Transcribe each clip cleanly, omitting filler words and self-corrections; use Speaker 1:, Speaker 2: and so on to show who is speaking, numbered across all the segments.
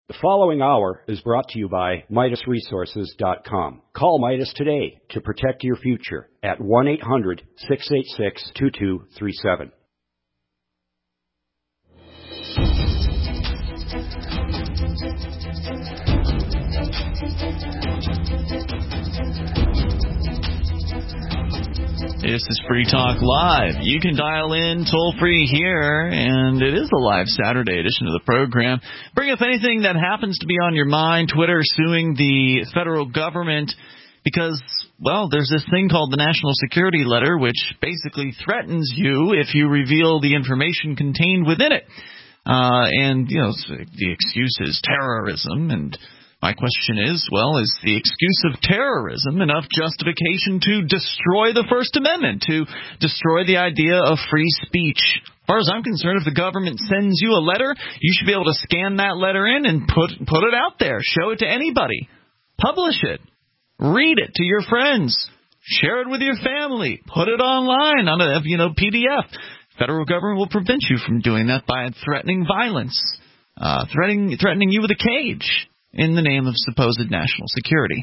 Speaker 1: The following hour is brought to you by MidasResources.com. Call Midas today to protect your future at 1-800-686-2237.
Speaker 2: This is Free Talk Live. You can dial in toll-free here, and it is a live Saturday edition of the program. Bring up anything that happens to be on your mind. Twitter suing the federal government because, well, there's this thing called the National Security Letter, which basically threatens you if you reveal the information contained within it. And, you know, the excuse is terrorism, and my question is, well, is the excuse of terrorism enough justification to destroy the First Amendment, to destroy the idea of free speech? As far as I'm concerned, if the government sends you a letter, you should be able to scan that letter in and put it out there. Show it to anybody. Publish it. Read it to your friends. Share it with your family. Put it online on a PDF. Federal government will prevent you from doing that by threatening violence, threatening you with a cage in the name of supposed national security.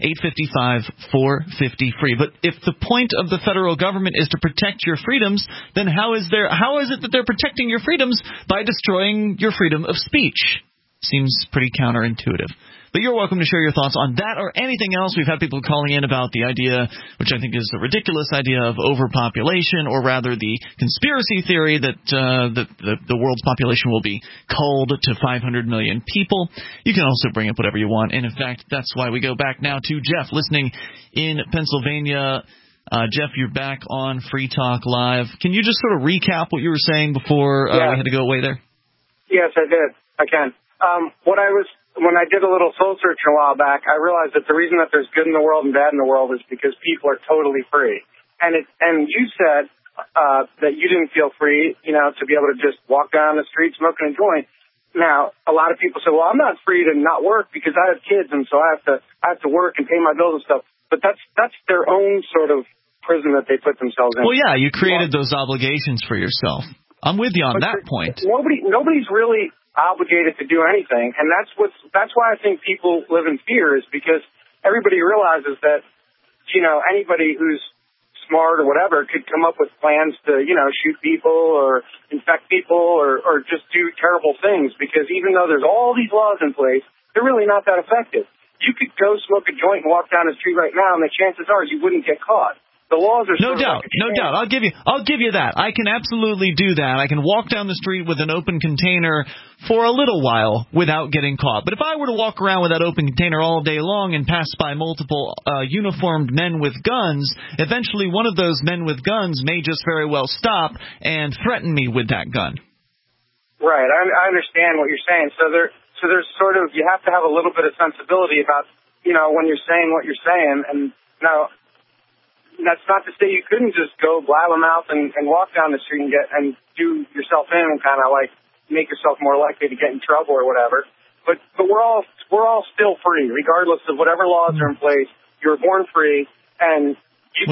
Speaker 2: 855-450-FREE. But if the point of the federal government is to protect your freedoms, then how is it that they're protecting your freedoms by destroying your freedom of speech? Seems pretty counterintuitive. But you're welcome to share your thoughts on that or anything else. We've had people calling in about the idea, which I think is a ridiculous idea, of overpopulation, or rather the conspiracy theory that the world's population will be culled to 500 million people. You can also bring up whatever you want. And, in fact, that's why we go back now to Jeff, listening in Pennsylvania. Jeff, you're back on Free Talk Live. Can you just sort of recap what you were saying before we had to go away there?
Speaker 3: Yes, I did. I can. When I did a little soul search a while back, I realized that the reason that there's good in the world and bad in the world is because people are totally free. And you said that you didn't feel free, to be able to just walk down the street smoking a joint. Now, a lot of people say, well, I'm not free to not work because I have kids, and so I have to work and pay my bills and stuff. But that's their own sort of prison that they put themselves in.
Speaker 2: Well, yeah, you created those obligations for yourself. I'm with you on that point.
Speaker 3: Nobody's really obligated to do anything, and that's why I think people live in fear, is because everybody realizes that anybody who's smart or whatever could come up with plans to shoot people or infect people or just do terrible things, because even though there's all these laws in place, they're really not that effective. You could go smoke a joint and walk down the street right now, and the chances are you wouldn't get caught. The laws are
Speaker 2: no doubt. I'll give you that. I can absolutely do that. I can walk down the street with an open container for a little while without getting caught. But if I were to walk around with that open container all day long and pass by multiple uniformed men with guns, eventually one of those men with guns may just very well stop and threaten me with that gun.
Speaker 3: Right. I understand what you're saying. So there's sort of, you have to have a little bit of sensibility about when you're saying what you're saying. And now, that's not to say you couldn't just go blabbermouth and walk down the street and do yourself in and kind of like make yourself more likely to get in trouble or whatever. But we're all still free, regardless of whatever laws are in place. You were born free, and you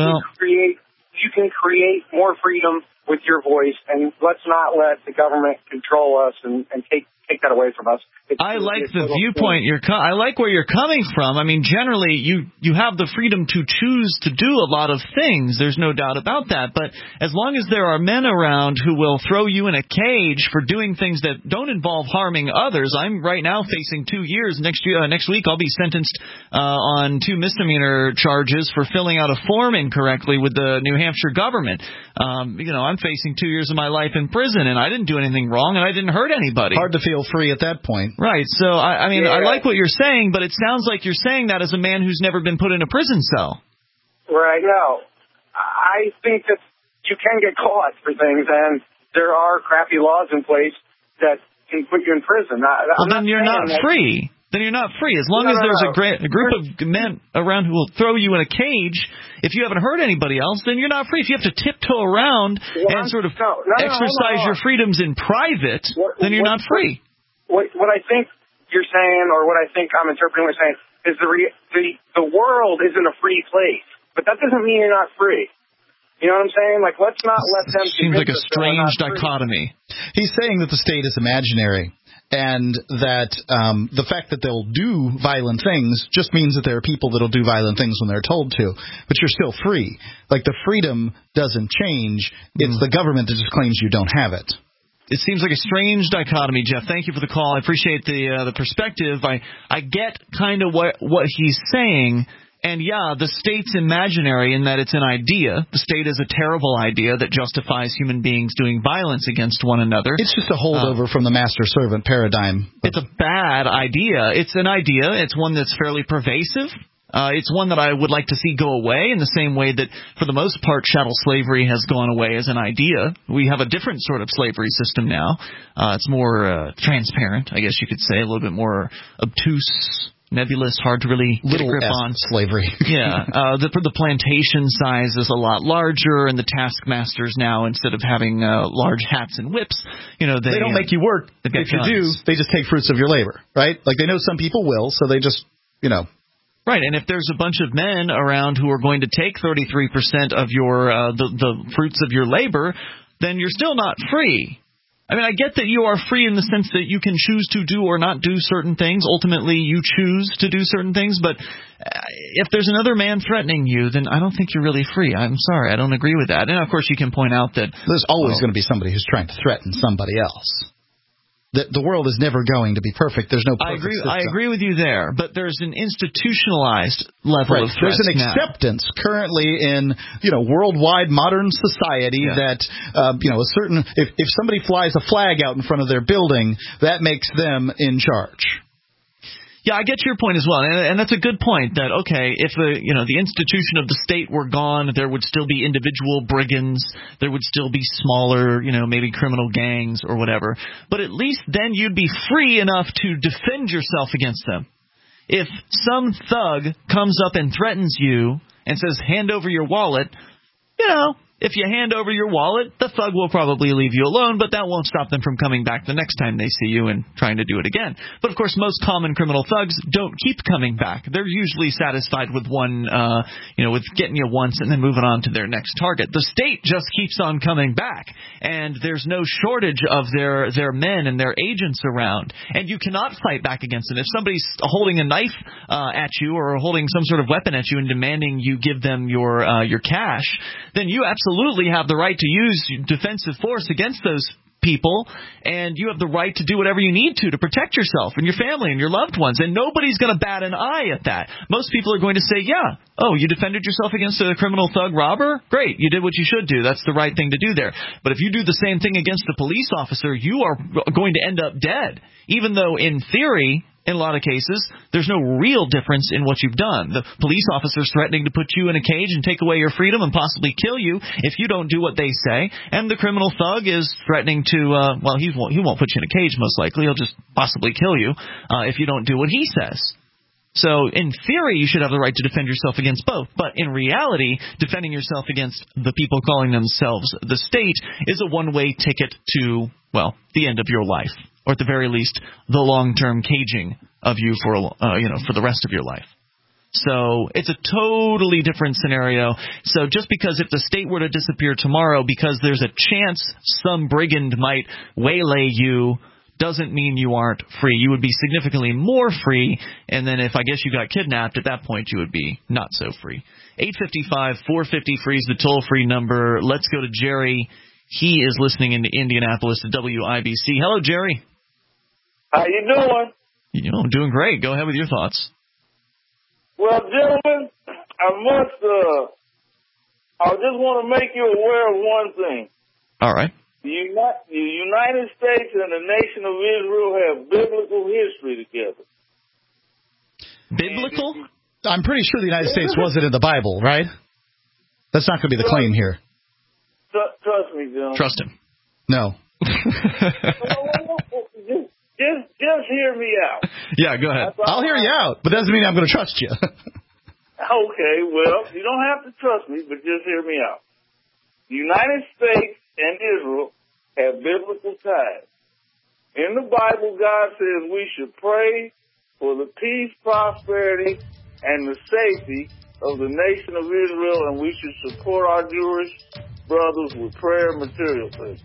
Speaker 3: can create more freedom with your voice. And let's not let the government control us and take that away from us.
Speaker 2: I like the viewpoint I like where you're coming from. I mean, generally, you have the freedom to choose to do a lot of things. There's no doubt about that. But as long as there are men around who will throw you in a cage for doing things that don't involve harming others, I'm right now facing 2 years. Next week, I'll be sentenced on 2 misdemeanor charges for filling out a form incorrectly with the New Hampshire government. I'm facing 2 years of my life in prison, and I didn't do anything wrong, and I didn't hurt anybody.
Speaker 4: Hard to feel free at that point.
Speaker 2: Right. So, I like what you're saying, but it sounds like you're saying that as a man who's never been put in a prison cell.
Speaker 3: Right. No. I think that you can get caught for things, and there are crappy laws in place that can put you in prison.
Speaker 2: Then you're not free. Then you're not free. As long as there's a group of men around who will throw you in a cage, if you haven't hurt anybody else, then you're not free. If you have to tiptoe around and sort of exercise your freedoms in private, then you're not free.
Speaker 3: What I think you're saying, or what I think I'm interpreting what you're saying, is the world isn't a free place, but that doesn't mean you're not free. You know what I'm saying? Like, let's not let them.
Speaker 2: Seems like a strange dichotomy.
Speaker 4: He's saying that the state is imaginary. and that the fact that they'll do violent things just means that there are people that'll do violent things when they're told to, but you're still free. Like, the freedom doesn't change. It's the government that just claims you don't have it.
Speaker 2: It seems like a strange dichotomy, Jeff. Thank you for the call. I appreciate the perspective. I get kind of what he's saying. And, yeah, the state's imaginary in that it's an idea. The state is a terrible idea that justifies human beings doing violence against one another.
Speaker 4: It's just a holdover from the master-servant paradigm.
Speaker 2: It's a bad idea. It's an idea. It's one that's fairly pervasive. It's one that I would like to see go away in the same way that, for the most part, chattel slavery has gone away as an idea. We have a different sort of slavery system now. It's more transparent, I guess you could say, a little bit more obtuse, nebulous, hard to really get a grip on.
Speaker 4: Slavery.
Speaker 2: Yeah. The plantation size is a lot larger, and the taskmasters now, instead of having large hats and whips, they
Speaker 4: don't make you work. If you do, they just take fruits of your labor, right? Like, they know some people will, so they just,
Speaker 2: Right, and if there's a bunch of men around who are going to take 33% of your the fruits of your labor, then you're still not free. I mean, I get that you are free in the sense that you can choose to do or not do certain things. Ultimately, you choose to do certain things, but if there's another man threatening you, then I don't think you're really free. I'm sorry, I don't agree with that. And, of course, you can point out that
Speaker 4: there's always going to be somebody who's trying to threaten somebody else. The world is never going to be perfect. There's no perfect system.
Speaker 2: I agree with you there, but there's an institutionalized level of threat.
Speaker 4: There's an acceptance currently in worldwide modern society that a certain if somebody flies a flag out in front of their building, that makes them in charge.
Speaker 2: Yeah, I get your point as well, and that's a good point. That if the institution of the state were gone, there would still be individual brigands, there would still be smaller, maybe criminal gangs or whatever. But at least then you'd be free enough to defend yourself against them. If some thug comes up and threatens you and says, "Hand over your wallet," if you hand over your wallet, the thug will probably leave you alone, but that won't stop them from coming back the next time they see you and trying to do it again. But, of course, most common criminal thugs don't keep coming back. They're usually satisfied with one, with getting you once and then moving on to their next target. The state just keeps on coming back, and there's no shortage of their men and their agents around, and you cannot fight back against them. If somebody's holding a knife at you or holding some sort of weapon at you and demanding you give them your cash, then you absolutely have the right to use defensive force against those people, and you have the right to do whatever you need to protect yourself and your family and your loved ones, and nobody's going to bat an eye at that. Most people are going to say, yeah, you defended yourself against a criminal thug robber? Great, you did what you should do. That's the right thing to do there. But if you do the same thing against a police officer, you are going to end up dead, even though in theory, in a lot of cases, there's no real difference in what you've done. The police officer's threatening to put you in a cage and take away your freedom and possibly kill you if you don't do what they say. And the criminal thug is threatening to, he won't put you in a cage most likely. He'll just possibly kill you if you don't do what he says. So, in theory, you should have the right to defend yourself against both. But in reality, defending yourself against the people calling themselves the state is a one-way ticket to, the end of your life. Or at the very least, the long-term caging of you for the rest of your life. So it's a totally different scenario. So just because if the state were to disappear tomorrow because there's a chance some brigand might waylay you, doesn't mean you aren't free. You would be significantly more free, and then if I guess you got kidnapped, at that point you would be not so free. 855-450-FREE is the toll-free number. Let's go to Jerry. He is listening in Indianapolis to WIBC. Hello, Jerry.
Speaker 5: How you doing?
Speaker 2: I'm doing great. Go ahead with your thoughts.
Speaker 5: Well, gentlemen, I just want to make you aware of one thing.
Speaker 2: All right.
Speaker 5: The United States and the nation of Israel have biblical history together.
Speaker 2: Biblical?
Speaker 4: I'm pretty sure the United States wasn't in the Bible, right? That's not going to be the claim here.
Speaker 5: Trust me, gentlemen.
Speaker 2: Trust him.
Speaker 4: No.
Speaker 5: Just hear me out.
Speaker 2: Yeah, go ahead.
Speaker 4: I'll hear you out, but that doesn't mean I'm going to trust you.
Speaker 5: Okay, well, you don't have to trust me, but just hear me out. The United States and Israel have biblical ties. In the Bible, God says we should pray for the peace, prosperity, and the safety of the nation of Israel, and we should support our Jewish brothers with prayer and material things.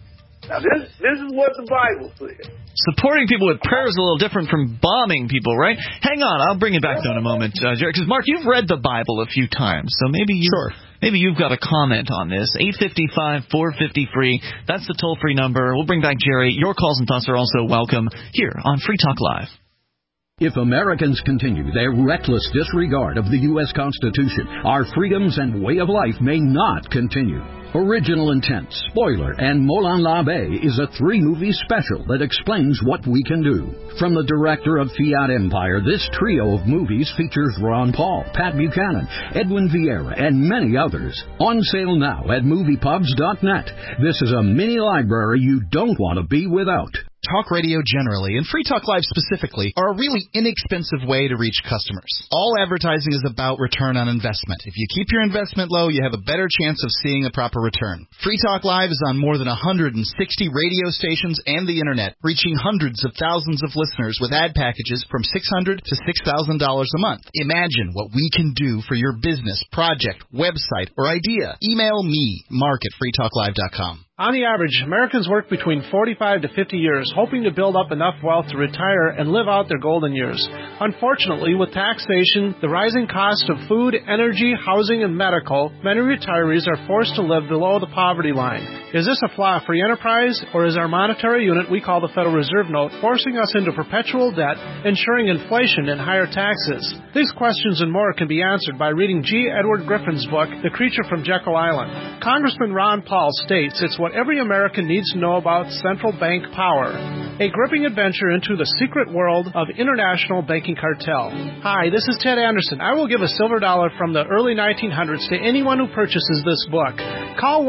Speaker 5: Now, this is what the Bible says.
Speaker 2: Supporting people with prayer is a little different from bombing people, right? Hang on, I'll bring it back to in a moment, Jerry, because, Mark, you've read the Bible a few times, so maybe you've got a comment on this. 855-450-FREE, that's the toll-free number. We'll bring back Jerry. Your calls and thoughts are also welcome here on Free Talk Live.
Speaker 6: If Americans continue their reckless disregard of the U.S. Constitution, our freedoms and way of life may not continue. Original Intent, Spoiler, and Moulin L'Abbé is a 3-movie special that explains what we can do. From the director of Fiat Empire, this trio of movies features Ron Paul, Pat Buchanan, Edwin Vieira, and many others. On sale now at moviepubs.net. This is a mini library you don't want to be without.
Speaker 4: Talk radio generally, and Free Talk Live specifically, are a really inexpensive way to reach customers. All advertising is about return on investment. If you keep your investment low, you have a better chance of seeing a proper return. Free Talk Live is on more than 160 radio stations and the Internet, reaching hundreds of thousands of listeners with ad packages from $600 to $6,000 a month. Imagine what we can do for your business, project, website, or idea. Email me, mark@freetalklive.com.
Speaker 7: On the average, Americans work between 45 to 50 years, hoping to build up enough wealth to retire and live out their golden years. Unfortunately, with taxation, the rising cost of food, energy, housing, and medical, many retirees are forced to live below the poverty line. Is this a flaw of free enterprise, or is our monetary unit we call the Federal Reserve Note forcing us into perpetual debt, ensuring inflation and higher taxes? These questions and more can be answered by reading G. Edward Griffin's book, The Creature from Jekyll Island. Congressman Ron Paul states it's what every American needs to know about central bank power. A gripping adventure into the secret world of international banking cartel. Hi, this is Ted Anderson. I will give a silver dollar from the early 1900s to anyone who purchases this book. Call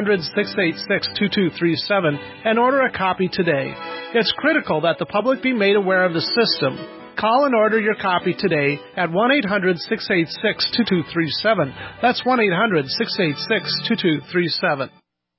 Speaker 7: 1-800-686-2237 and order a copy today. It's critical that the public be made aware of the system. Call and order your copy today at 1-800-686-2237. That's 1-800-686-2237.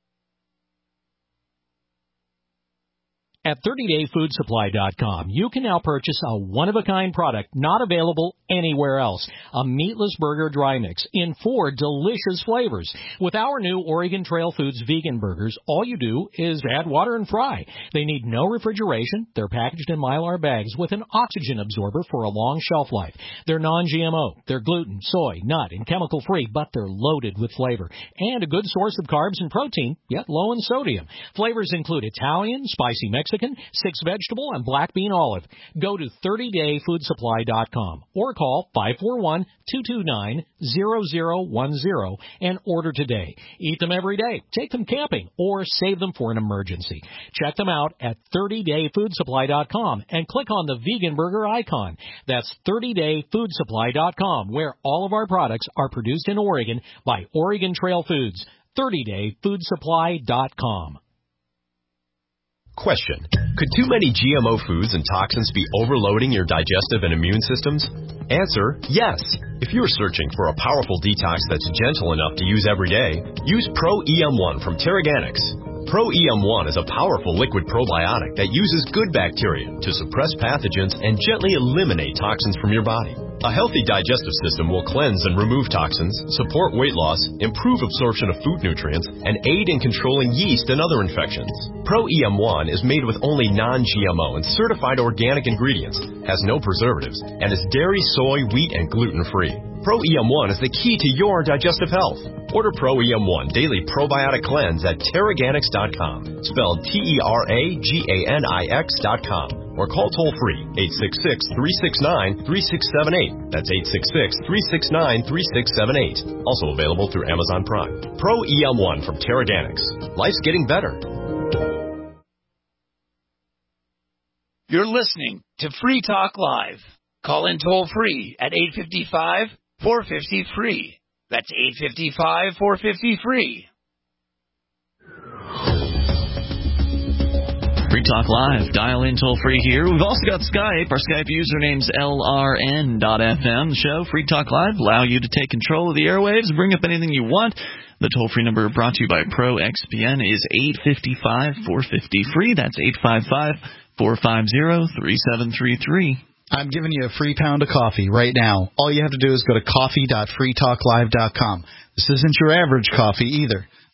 Speaker 8: At 30dayfoodsupply.com, you can now purchase a one-of-a-kind product not available anywhere else. A meatless burger dry mix in 4 delicious flavors. With our new Oregon Trail Foods vegan burgers, all you do is add water and fry. They need no refrigeration. They're packaged in Mylar bags with an oxygen absorber for a long shelf life. They're non-GMO. They're gluten, soy, nut, and chemical-free, but they're loaded with flavor. And a good source of carbs and protein, yet low in sodium. Flavors include Italian, spicy Mexican, 6 vegetable, and black bean olive. Go to 30dayfoodsupply.com or call 541-229-0010 and order today. Eat them every day, take them camping, or save them for an emergency. Check them out at 30dayfoodsupply.com and click on the vegan burger icon. That's 30dayfoodsupply.com, where all of our products are produced in Oregon by Oregon Trail Foods. 30dayfoodsupply.com.
Speaker 9: Question: could too many GMO foods and toxins be overloading your digestive and immune systems? Answer: yes. If you're searching for a powerful detox that's gentle enough to use every day, use Pro EM1 from Terraganics. Pro EM1 is a powerful liquid probiotic that uses good bacteria to suppress pathogens and gently eliminate toxins from your body. A healthy digestive system will cleanse and remove toxins, support weight loss, improve absorption of food nutrients, and aid in controlling yeast and other infections. Pro EM1 is made with only non-GMO and certified organic ingredients, has no preservatives, and is dairy, soy, wheat, and gluten-free. Pro EM1 is the key to your digestive health. Order Pro EM1 Daily Probiotic Cleanse at Terraganics.com, spelled Terraganix.com, or call toll-free 866-369-3678. That's 866-369-3678. Also available through Amazon Prime. Pro EM1 from Terraganics. Life's getting better.
Speaker 10: You're listening to Free Talk Live. Call in toll-free at 855-450-FREE. That's 855-450-FREE.
Speaker 2: Free Talk Live. Dial in toll-free here. We've also got Skype. Our Skype username's LRN.FM. The show, Free Talk Live, allow you to take control of the airwaves and bring up anything you want. The toll-free number brought to you by ProXPN is 855-450-FREE. That's 855-450-3733.
Speaker 4: I'm giving you a free pound of coffee right now. All you have to do is go to coffee.freetalklive.com. This isn't your average coffee either.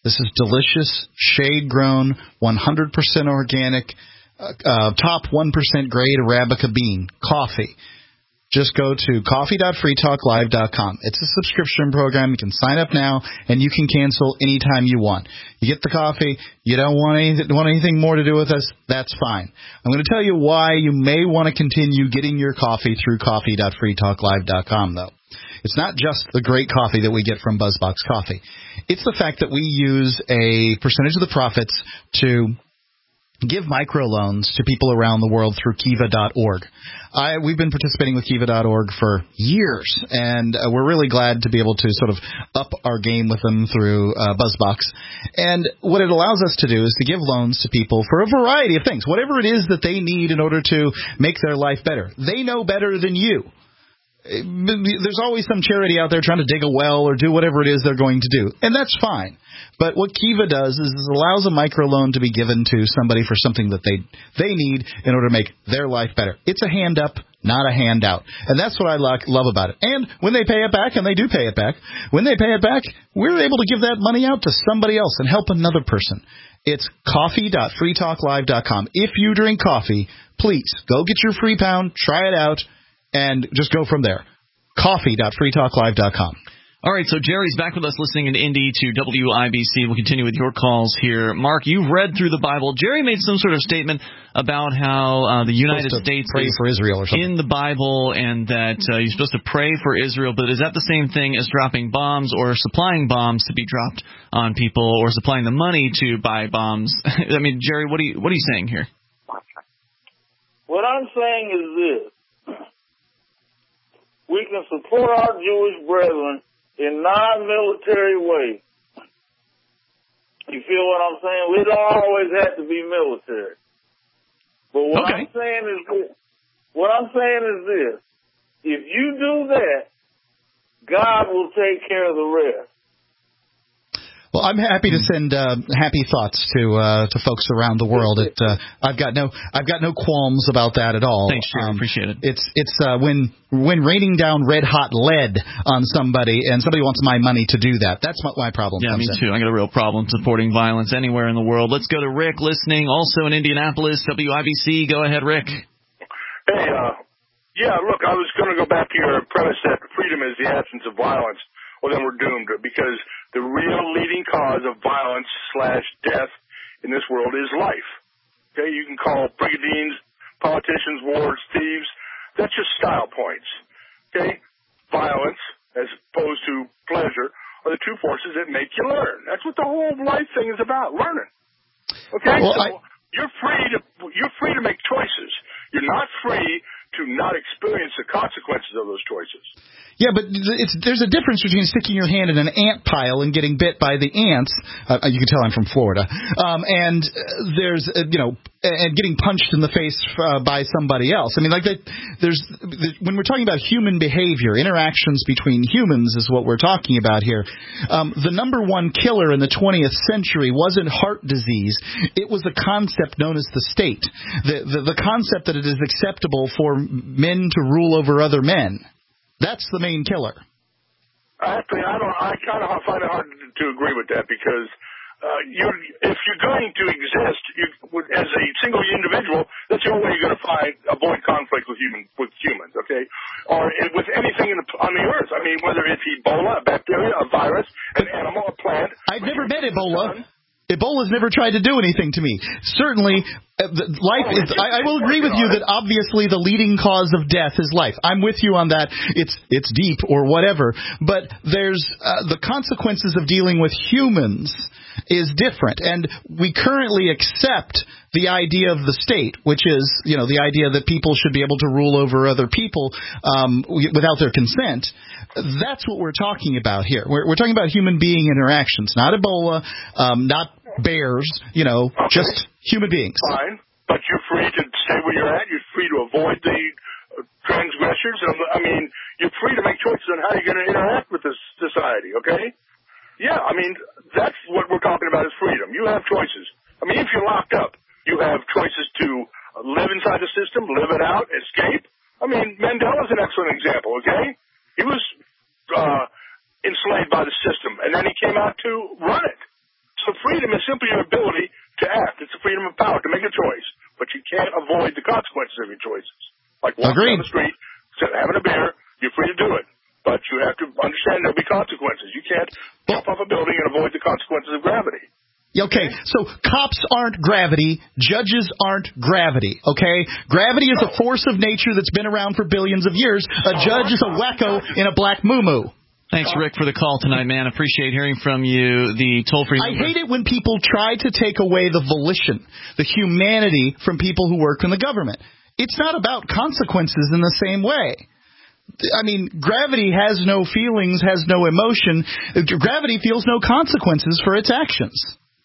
Speaker 4: This is delicious, shade-grown, 100% organic, top 1% grade Arabica bean coffee. Just go to coffee.freetalklive.com. It's a subscription program. You can sign up now, and you can cancel anytime you want. You get the coffee. You don't want anything more to do with us, that's fine. I'm going to tell you why you may want to continue getting your coffee through coffee.freetalklive.com, though. It's not just the great coffee that we get from BuzzBox Coffee. It's the fact that we use a percentage of the profits to give microloans to people around the world through Kiva.org. We've been participating with Kiva.org for years, and we're really glad to be able to sort of up our game with them through BuzzBox. And what it allows us to do is to give loans to people for a variety of things, whatever it is that they need in order to make their life better. They know better than you. There's always some charity out there trying to dig a well or do whatever it is they're going to do, and that's fine. But what Kiva does is it allows a microloan to be given to somebody for something that they need in order to make their life better. It's a hand up, not a handout, and that's what I love about it. And when they pay it back, and they do pay it back, when they pay it back, we're able to give that money out to somebody else and help another person. It's coffee.freetalklive.com. If you drink coffee, please go get your free pound, try it out, and just go from there. Coffee.freetalklive.com.
Speaker 2: All right, so Jerry's back with us listening in Indy to WIBC. We'll continue with your calls here. Mark, you've read through the Bible. Jerry made some sort of statement about how the United States
Speaker 4: pray for Israel or something
Speaker 2: in the Bible, and that you're supposed to pray for Israel. But is that the same thing as dropping bombs or supplying bombs to be dropped on people, or supplying the money to buy bombs? I mean, Jerry, what are you saying here?
Speaker 5: What I'm saying is this. We can support our Jewish brethren in non-military ways. You feel what I'm saying? We don't always have to be military. But what I'm saying is this. If you do that, God will take care of the rest.
Speaker 4: Well, I'm happy to send happy thoughts to folks around the world. I've got no qualms about that at all.
Speaker 2: Thanks, Jerry. Appreciate it.
Speaker 4: It's when raining down red hot lead on somebody and somebody wants my money to do that. That's what my problem comes in.
Speaker 2: Yeah, me too. I got a real problem supporting violence anywhere in the world. Let's go to Rick listening, also in Indianapolis, WIBC. Go ahead, Rick.
Speaker 11: Hey, look, I was going to go back to your premise that freedom is the absence of violence. Well, then we're doomed, because the real leading cause of violence / death in this world is life. Okay, you can call brigandines, politicians, wars, thieves. That's just style points. Okay, violence as opposed to pleasure are the two forces that make you learn. That's what the whole life thing is about, learning. Okay, you're free to make choices. You're not free to not experience the consequences of those choices.
Speaker 4: Yeah, but there's a difference between sticking your hand in an ant pile and getting bit by the ants. You can tell I'm from Florida. And there's, and getting punched in the face by somebody else. I mean, when we're talking about human behavior, interactions between humans is what we're talking about here. The number one killer in the 20th century wasn't heart disease. It was the concept known as the state. The concept that it is acceptable for men to rule over other men. That's the main killer.
Speaker 11: Actually, I kind of find it hard to agree with that, because if you're going to exist as a single individual, that's the only way you're going to avoid conflict with humans, okay? Or with anything on the earth. I mean, whether it's Ebola, a bacteria, a virus, an animal, a plant.
Speaker 4: I've never met Ebola. Ebola's never tried to do anything to me. Certainly, life is. I will agree with you that obviously the leading cause of death is life. I'm with you on that. It's deep or whatever, but there's the consequences of dealing with humans is different, and we currently accept the idea of the state, which is the idea that people should be able to rule over other people without their consent. That's what we're talking about here. We're talking about human being interactions, not Ebola, not bears, just human beings.
Speaker 11: Fine, but you're free to stay where you're at. You're free to avoid the transgressors. I mean, you're free to make choices on how you're going to interact with this society, okay? Yeah, I mean, that's what we're talking about is freedom. You have choices. I mean, if you're locked up, you have choices to live inside the system, live it out, escape. I mean, Mandela's an excellent example, okay? He was enslaved by the system, and then he came out to run it. So freedom is simply your ability to act. It's the freedom of power to make a choice, but you can't avoid the consequences of your choices. Like walking down the street, having a beer, you're free to do it, but you have to understand there'll be consequences. You can't jump off a building and avoid the consequences of gravity.
Speaker 4: Okay, so cops aren't gravity, judges aren't gravity, okay? Gravity is a force of nature that's been around for billions of years. A judge is a wacko in a black moo-moo.
Speaker 2: Thanks, Rick, for the call tonight, man. Appreciate hearing from you. The toll-free number.
Speaker 4: I hate it when people try to take away the volition, the humanity from people who work in the government. It's not about consequences in the same way. I mean, gravity has no feelings, has no emotion. Gravity feels no consequences for its actions.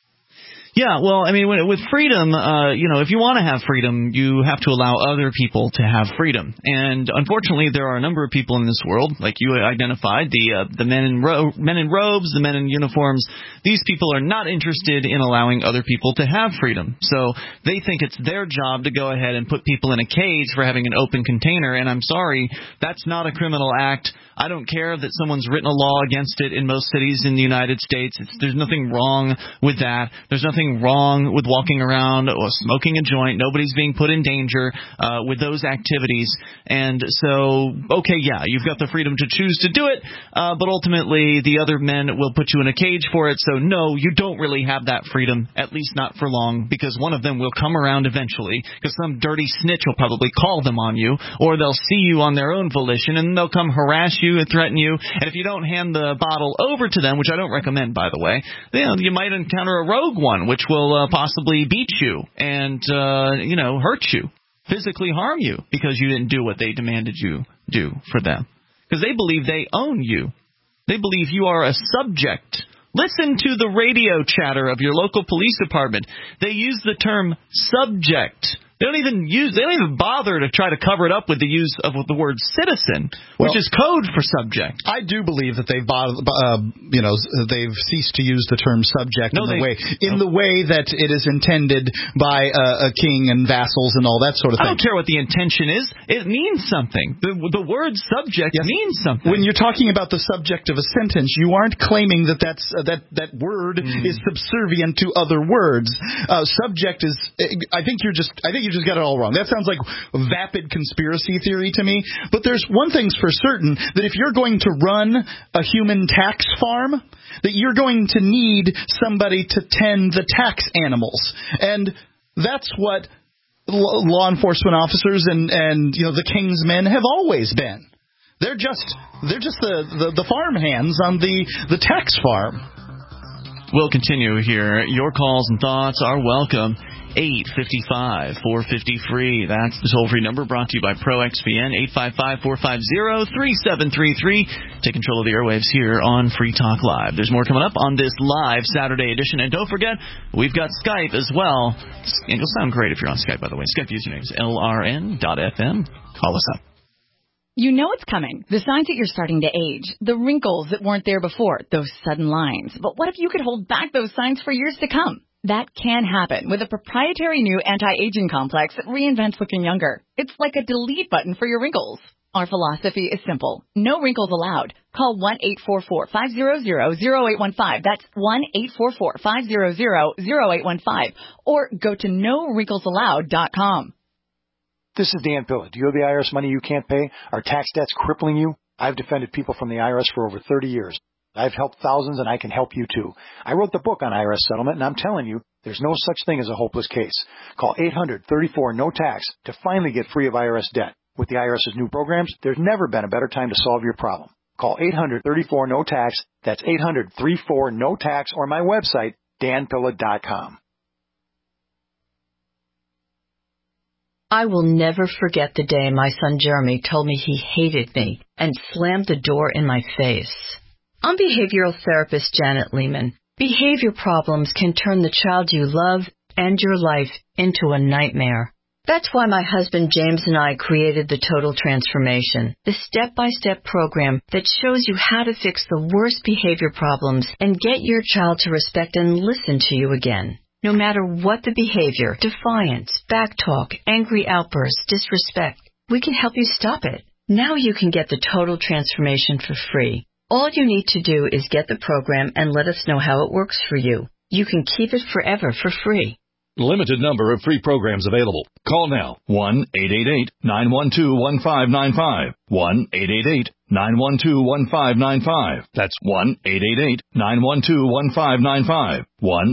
Speaker 2: Yeah, well, I mean, with freedom, if you want to have freedom, you have to allow other people to have freedom. And unfortunately, there are a number of people in this world, like you identified, the men in robes, the men in uniforms. These people are not interested in allowing other people to have freedom. So they think it's their job to go ahead and put people in a cage for having an open container. And I'm sorry, that's not a criminal act. I don't care that someone's written a law against it in most cities in the United States. There's nothing wrong with that. There's nothing wrong with walking around or smoking a joint. Nobody's being put in danger with those activities. And so, okay, yeah, you've got the freedom to choose to do it, but ultimately the other men will put you in a cage for it. So, no, you don't really have that freedom, at least not for long, because one of them will come around eventually, because some dirty snitch will probably call them on you, or they'll see you on their own volition, and they'll come harass you and threaten you. And if you don't hand the bottle over to them, which I don't recommend, by the way, you might encounter a rogue one, which will possibly beat you and, hurt you, physically harm you because you didn't do what they demanded you do for them. Because they believe they own you. They believe you are a subject. Listen to the radio chatter of your local police department. They use the term subject. They don't even bother to try to cover it up with the use of the word citizen, which is code for subject.
Speaker 4: I do believe that they've ceased to use the term subject in the way that it is intended by a king and vassals and all that sort of thing.
Speaker 2: I don't care what the intention is. It means something. The word subject means something.
Speaker 4: When you're talking about the subject of a sentence, you aren't claiming that that word is subservient to other words. Subject is. I think you just got it all wrong. That sounds like vapid conspiracy theory to me. But there's one thing's for certain, that if you're going to run a human tax farm, that you're going to need somebody to tend the tax animals. And that's what law enforcement officers and the king's men have always been. They're just the farm hands on the tax farm.
Speaker 2: We'll continue here. Your calls and thoughts are welcome. 855-450-FREE. That's the toll-free number brought to you by ProXPN. 855-450-3733. Take control of the airwaves here on Free Talk Live. There's more coming up on this live Saturday edition. And don't forget, we've got Skype as well. And it'll sound great if you're on Skype, by the way. Skype username is LRN.FM. Call us up.
Speaker 12: You know it's coming. The signs that you're starting to age. The wrinkles that weren't there before. Those sudden lines. But what if you could hold back those signs for years to come? That can happen with a proprietary new anti-aging complex that reinvents looking younger. It's like a delete button for your wrinkles. Our philosophy is simple. No wrinkles allowed. Call 1-844-500-0815. That's 1-844-500-0815. Or go to NoWrinklesAllowed.com.
Speaker 13: This is Dan Pilla. Do you have the IRS money you can't pay? Are tax debts crippling you? I've defended people from the IRS for over 30 years. I've helped thousands, and I can help you, too. I wrote the book on IRS settlement, and I'm telling you, there's no such thing as a hopeless case. Call 800-34-NO-TAX to finally get free of IRS debt. With the IRS's new programs, there's never been a better time to solve your problem. Call 800-34-NO-TAX. That's 800-34-NO-TAX, or my website, danpilla.com.
Speaker 14: I will never forget the day my son Jeremy told me he hated me and slammed the door in my face. I'm behavioral therapist Janet Lehman. Behavior problems can turn the child you love and your life into a nightmare. That's why my husband James and I created the Total Transformation, the step-by-step program that shows you how to fix the worst behavior problems and get your child to respect and listen to you again. No matter what the behavior, defiance, backtalk, angry outbursts, disrespect, we can help you stop it. Now you can get the Total Transformation for free. All you need to do is get the program and let us know how it works for you. you can keep it forever for free.
Speaker 15: Limited number of free programs available. Call now. 1-888-912-1595. 1-888-912-1595. That's 1-888-912-1595.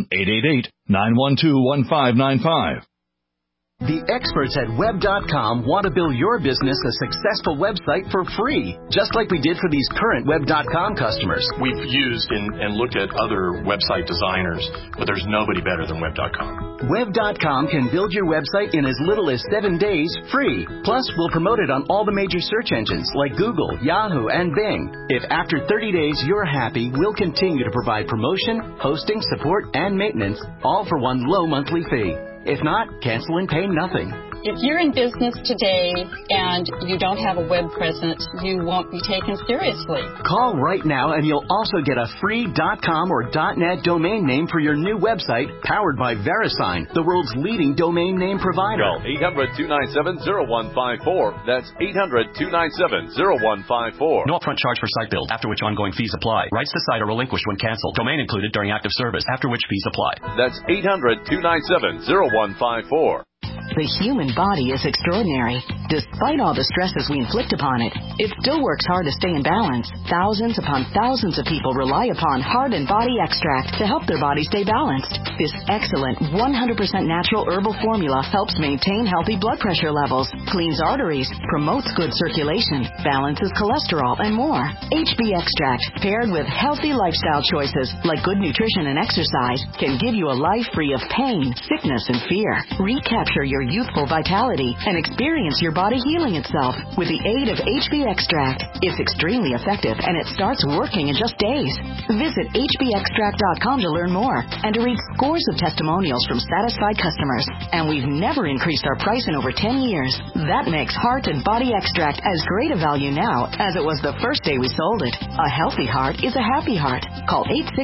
Speaker 15: 1-888-912-1595.
Speaker 16: The experts at Web.com want to build your business a successful website for free, just like we did for these current Web.com customers.
Speaker 17: We've used and looked at other website designers, but there's nobody better than Web.com.
Speaker 16: Web.com can build your website in as little as 7 days free. Plus, we'll promote it on all the major search engines like Google, Yahoo, and Bing. If after 30 days you're happy, we'll continue to provide promotion, hosting, support, and maintenance, all for one low monthly fee. If not, cancel and pay nothing.
Speaker 18: If you're in business today and you don't have a web presence, you won't be taken seriously.
Speaker 16: Call right now and you'll also get a free .com or .net domain name for your new website powered by VeriSign, the world's leading domain name provider.
Speaker 19: Call 800-297-0154. That's 800-297-0154.
Speaker 20: No upfront charge for site build, after which ongoing fees apply. Rights to site are relinquished when canceled. Domain included during active service, after which fees apply.
Speaker 19: That's 800-297-0154.
Speaker 21: The human body is extraordinary. Despite all the stresses we inflict upon it, it still works hard to stay in balance. Thousands upon thousands of people rely upon Heart and Body Extract to help their body stay balanced. This excellent 100% natural herbal formula helps maintain healthy blood pressure levels, cleans arteries, promotes good circulation, balances cholesterol, and more. HB Extract, paired with healthy lifestyle choices like good nutrition and exercise, can give you a life free of pain, sickness, and fear. Recapture your youthful vitality and experience your body healing itself with the aid of HB Extract. It's extremely effective and it starts working in just days. Visit hbextract.com to learn more and to read scores of testimonials from satisfied customers. And we've never increased our price in over 10 years. That makes Heart and Body Extract as great a value now as it was the first day we sold it. A healthy heart is a happy heart. Call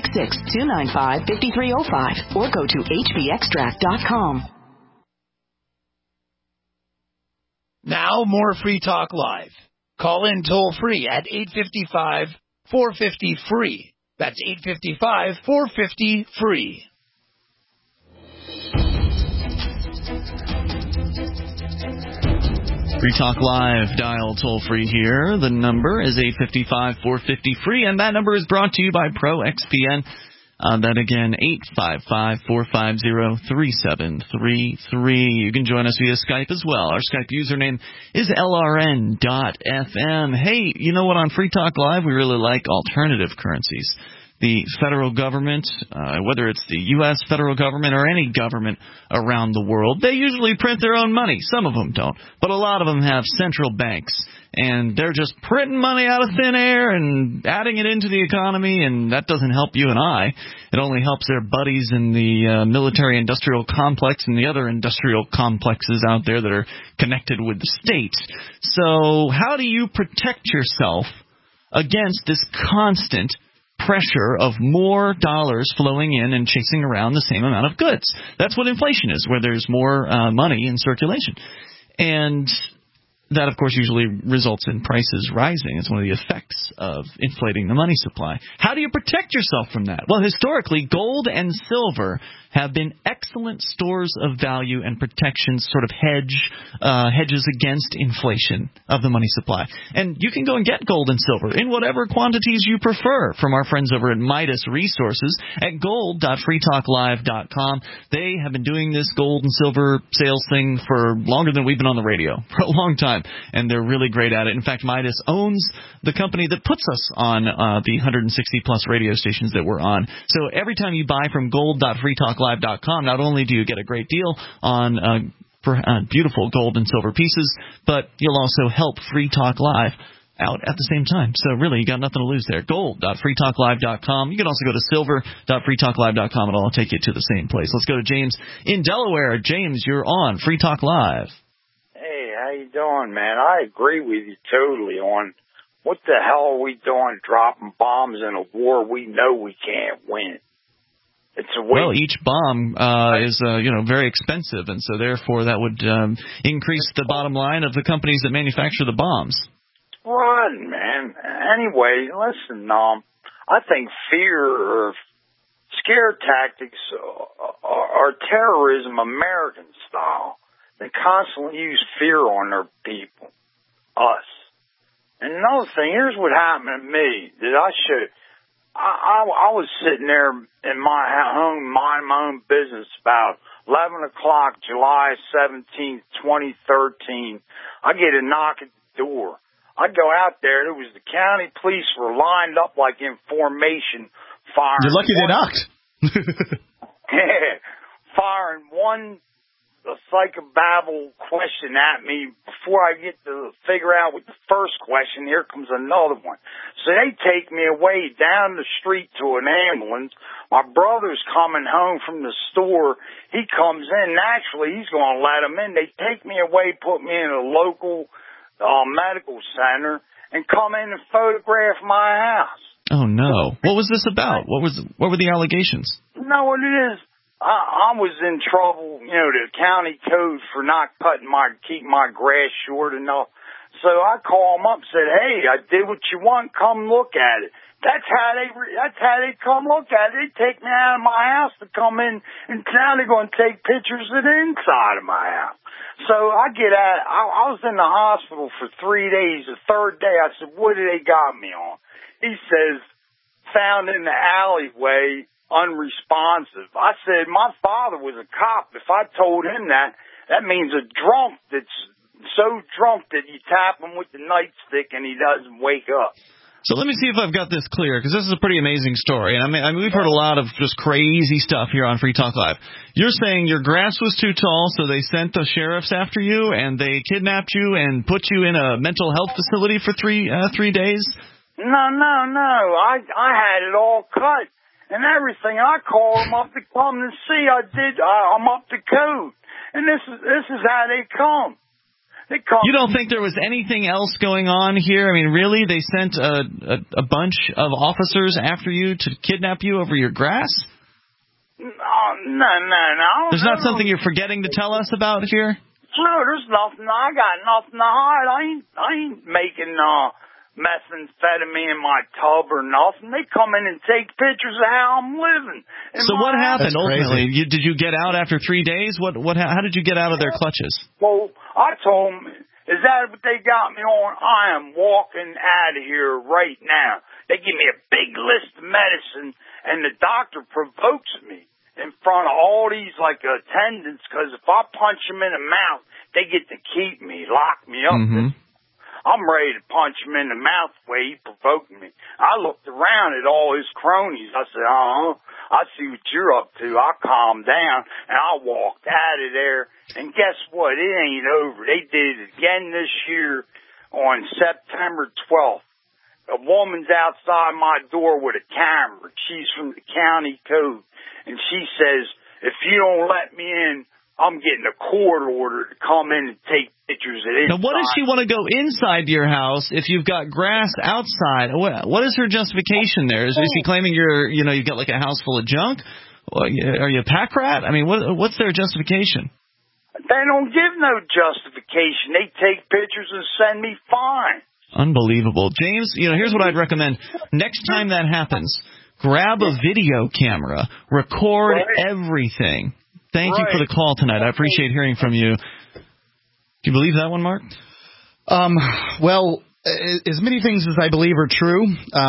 Speaker 21: 866-295-5305 or go to hbextract.com.
Speaker 10: Now, more Free Talk Live. Call in toll-free at 855-450-FREE. That's 855-450-FREE.
Speaker 2: Free Talk Live, dial toll-free here. The number is 855-450-FREE, and that number is brought to you by ProXPN. That again, 855-450-3733. You can join us via Skype as well. Our Skype username is LRN.FM. Hey, you know what? On Free Talk Live, we really like alternative currencies. The federal government, whether it's the U.S. federal government or any government around the world, they usually print their own money. Some of them don't, but a lot of them have central banks. And they're just printing money out of thin air and adding it into the economy, and that doesn't help you and I. It only helps their buddies in the military-industrial complex and the other industrial complexes out there that are connected with the state. So how do you protect yourself against this constant pressure of more dollars flowing in and chasing around the same amount of goods? That's what inflation is, where there's more money in circulation. And that, of course, usually results in prices rising. It's one of the effects of inflating the money supply. How do you protect yourself from that? Well, historically, gold and silver have been excellent stores of value and protection, sort of hedges against inflation of the money supply. And you can go and get gold and silver in whatever quantities you prefer from our friends over at Midas Resources at gold.freetalklive.com. They have been doing this gold and silver sales thing for longer than we've been on the radio, for a long time, and they're really great at it. In fact, Midas owns the company that puts us on the 160-plus radio stations that we're on. So every time you buy from gold.freetalklive.com, not only do you get a great deal on beautiful gold and silver pieces, but you'll also help Free Talk Live out at the same time. So really, you got nothing to lose there. Gold.freetalklive.com. You can also go to silver.freetalklive.com. It'll all take you to the same place. Let's go to James in Delaware. James, you're on Free Talk Live.
Speaker 22: Hey, how you doing, man? I agree with you totally on what the hell are we doing dropping bombs in a war we know we can't win.
Speaker 2: Well, each bomb is very expensive, and so therefore that would increase the bottom line of the companies that manufacture the bombs.
Speaker 22: Right, man. Anyway, listen, I think fear or scare tactics are terrorism American style. They constantly use fear on their people, us. And another thing, here's what happened to me that I should. I was sitting there in my home, minding my own business, about 11 o'clock, July 17th, 2013. I get a knock at the door. I go out there, and it was the county police were lined up like in formation, firing.
Speaker 4: You're lucky they knocked.
Speaker 22: Firing one psychobabble question at me before I get to figure out with the first question. Here comes another one. So they take me away down the street to an ambulance. My brother's coming home from the store. He comes in. Naturally, he's going to let him in. They take me away, put me in a local medical center, and come in and photograph my house.
Speaker 2: Oh no! What was this about? What were the allegations?
Speaker 22: No, what it is. I was in trouble, the county code for not keeping my grass short enough. So I called them up and said, hey, I did what you want. Come look at it. That's how they come look at it. They take me out of my house to come in, and now they're going to take pictures of the inside of my house. So I get out. I was in the hospital for 3 days. The third day, I said, what do they got me on? He says, found in the alleyway, unresponsive. I said, my father was a cop. If I told him that means a drunk that's so drunk that you tap him with the nightstick and he doesn't wake up.
Speaker 2: So let me see if I've got this clear, because this is a pretty amazing story. And I mean, we've heard a lot of just crazy stuff here on Free Talk Live. You're saying your grass was too tall, so they sent the sheriffs after you, and they kidnapped you and put you in a mental health facility for 3 days?
Speaker 22: No. I had it all cut and everything. I called them up to come to see. I'm up to code, and this is how they come.
Speaker 2: You don't think there was anything else going on here? I mean, really? They sent a bunch of officers after you to kidnap you over your grass?
Speaker 22: No.
Speaker 2: There's not something you're forgetting to tell us about here?
Speaker 22: No, there's nothing. I got nothing to hide. I ain't making methamphetamine in my tub or nothing. They come in and take pictures of how I'm living.
Speaker 2: So what happened ultimately? Did you get out after 3 days? How did you get out of their clutches?
Speaker 22: Well, I told them, is that what they got me on? I am walking out of here right now. They give me a big list of medicine, and the doctor provokes me in front of all these attendants, because if I punch them in the mouth, they get to keep me, lock me up. Mm-hmm. I'm ready to punch him in the mouth the way he provoked me. I looked around at all his cronies. I said, I see what you're up to. I calmed down, and I walked out of there. And guess what? It ain't over. They did it again this year on September 12th. A woman's outside my door with a camera. She's from the county code. And she says, if you don't let me in, I'm getting a court order to come in and take pictures of it.
Speaker 2: Now, what does she want to go inside your house if you've got grass outside? What is her justification there? Is she claiming you've got a house full of junk? Are you a pack rat? I mean, what's their justification?
Speaker 22: They don't give no justification. They take pictures and send me fines.
Speaker 2: Unbelievable. James, here's what I'd recommend. Next time that happens, grab a video camera, record everything. Thank you for the call tonight. I appreciate hearing from you. Do you believe that one, Mark?
Speaker 4: Well, as many things as I believe are true,